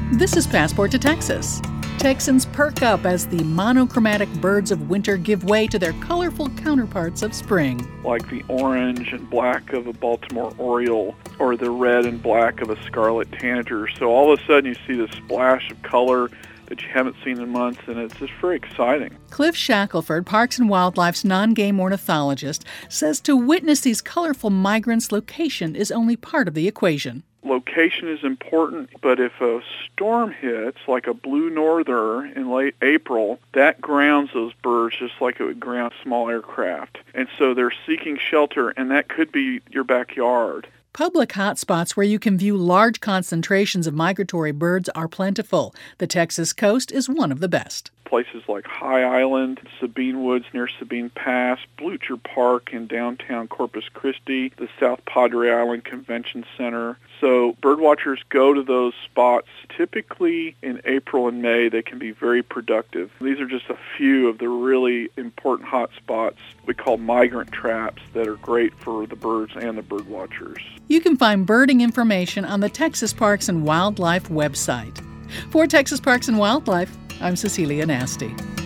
This is Passport to Texas. Texans perk up as the monochromatic birds of winter give way to their colorful counterparts of spring. Like the orange and black of a Baltimore Oriole or the red and black of a scarlet tanager. So all of a sudden you see this splash of color that you haven't seen in months, and it's just very exciting. Cliff Shackelford, Parks and Wildlife's non-game ornithologist, says to witness these colorful migrants, location is only part of the equation. Location is important, but if a storm hits, like a blue norther in late April, that grounds those birds just like it would ground small aircraft. And so they're seeking shelter, and that could be your backyard. Public hotspots where you can view large concentrations of migratory birds are plentiful. The Texas coast is one of the best. Places like High Island, Sabine Woods near Sabine Pass, Blucher Park in downtown Corpus Christi, the South Padre Island Convention Center. So birdwatchers go to those spots. Typically in April and May, they can be very productive. These are just a few of the really important hot spots we call migrant traps that are great for the birds and the birdwatchers. You can find birding information on the Texas Parks and Wildlife website. For Texas Parks and Wildlife, I'm Cecilia Nasty.